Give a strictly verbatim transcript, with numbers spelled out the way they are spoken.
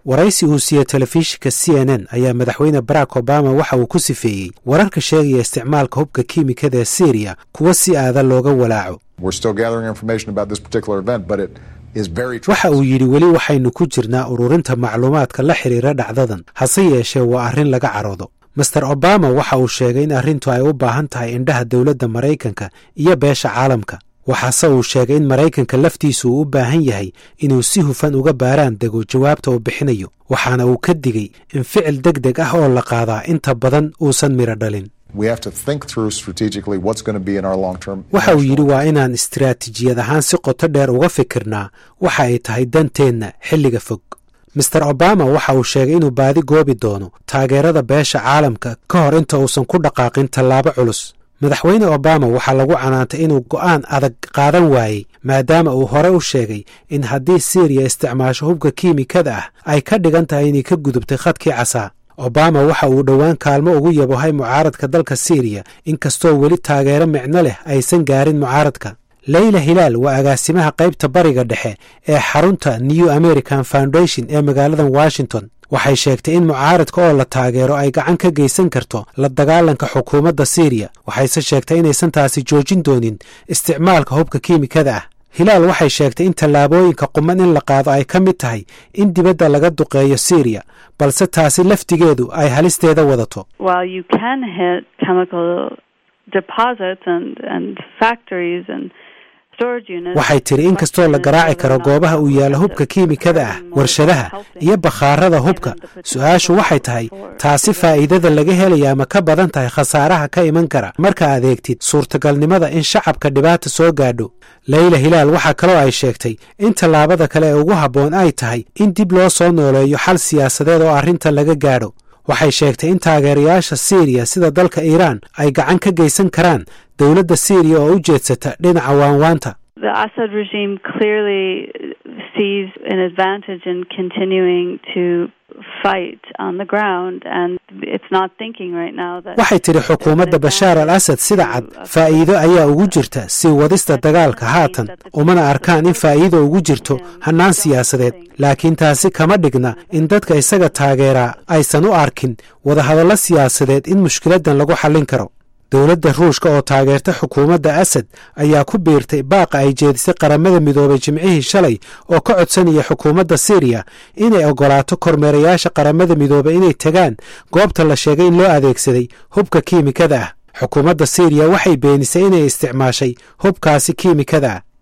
waraysi uu siiyey telefishinka C N N ayaa madaxweyne Barack Obama waxa uu ku sifeeyey wararka sheegaya isticmaalka hubka kiimikada ee Syria kuwa si aada looga walaaco. waxa uu yidhi weli waxaynu ku jirnaa ururinta macluumaadka la xiriira dhacdadan, hase yeeshee waa arrin laga caroodo. Mister Obama waxa uu sheegay in arrintu ay u baahan tahay indhaha dowladda Maraykanka iyo beesha caalamka. waxaase uu sheegay in Maraykanka laftiisu uu u baahan yahay inuu si hufan uga baaraan dego jawaabta uu bixinayo, waxaana uu ka digay in ficil degdeg ah oo la qaadaa inta badan uusan miro dhalin. waxa uu yidhi waa inaan istiraatiijiyad ahaan si qoto dheer uga fikirnaa waxa ay tahay danteenna xilliga fog. Mister Obama waxa uu sheegay inuu baadi goobi doono taageerada beesha caalamka ka hor inta uusan ku dhaqaaqin tallaabo culus. madaxweyne Obama waxaa lagu canaantay inuu go'aan adag qaadan waayey maadaama uu hore u sheegay in haddii Syria isticmaasho hubka kiimikada ah ay ka dhigan tahay inay ka gudubtay khadkii casaa. Obama waxa uu dhowaan kaalmo ugu yabohay mucaaradka dalka Syria inkastoo weli taageero micno leh aysan gaarin mucaaradka. Layla Hilaal waa agaasimaha qaybta bariga dhexe ee xarunta New American Foundation ee magaalada Washington. waxay sheegtay in mucaaradka oo la taageero ay gacan ka geysan karto la dagaalanka xukuumadda Syria, waxayse sheegtay inaysan taasi joojin doonin isticmaalka hubka kiimikada ah. Hilaal waxay sheegtay in tallaabooyinka quman in la qaado ay ka mid tahay in dibadda laga duqeeyo Syria, balse taasi laftigeedu ay halisteeda wadato. While you can hit chemical deposits and and factories and waxay tiri inkastoo la garaaci karo goobaha uu yaalo hubka kiimikada ah, warshadaha iyo bakhaarada hubka, su-aashu waxay tahay taasi faa'iidada laga helaya ma ka badan tahay khasaaraha ka iman kara marka aad eegtid suurtagalnimada in shacabka dhibaata soo gaadho. Layla Hilaal waxaa kaloo ay sheegtay in tallaabada kale ee ugu habboon ay tahay in dib loo soo nooleeyo xal siyaasadeed oo arrintan laga gaadho. waxay sheegtay in taageerayaasha Syria sida dalka Iran ay gacan ka geysan karaan dowladda Syria oo u jeedsata dhinaca waanwaanta. The Assad regime clearly sees an advantage in continuing to fight on the ground and it's not thinking right now that waxay tiri xukuumadda Bashar al-Assad sida cad faa'iido ayaa ugu jirta si wadista dagaalka haatan, umana arkaan in faa'iido ugu jirto hanaan siyaasadeed, laakiin taasi kama dhigna in dadka isaga taageeraa aysan u arkin wadahadallo siyaasadeed in mushkiladan lagu xallin karo. dowladda Ruushka oo taageerta xukuumadda Assad ayaa ku biirtay baaqa ay jeedisay qaramada midoobay Jimcihii shalay oo ka codsanaya xukuumadda Syria inay ogolaato kormeerayaasha qaramada midoobay inay tagaan goobta la sheegay in loo adeegsaday hubka kiimikada ah. xukuumadda Syria waxay beenisay inay isticmaashay hubkaasi kiimikada ah.